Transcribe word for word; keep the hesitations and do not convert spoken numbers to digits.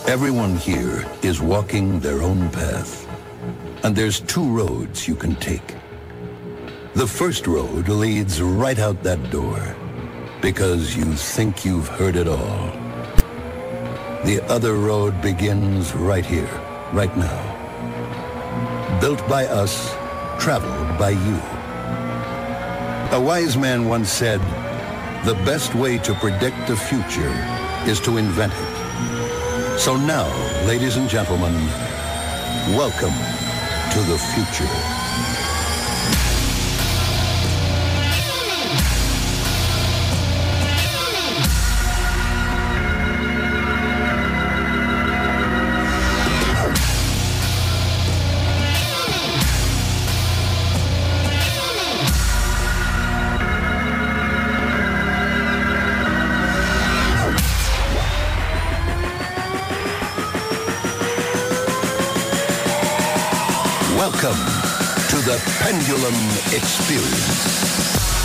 Everyone here is walking their own path. And there's two roads you can take. The first road leads right out that door, because you think you've heard it all. The other road begins right here, right now. Built by us, traveled by you. A wise man once said, the best way to predict the future is to invent it. So now, ladies and gentlemen, welcome to the future. Welcome to the Pendulum Experience.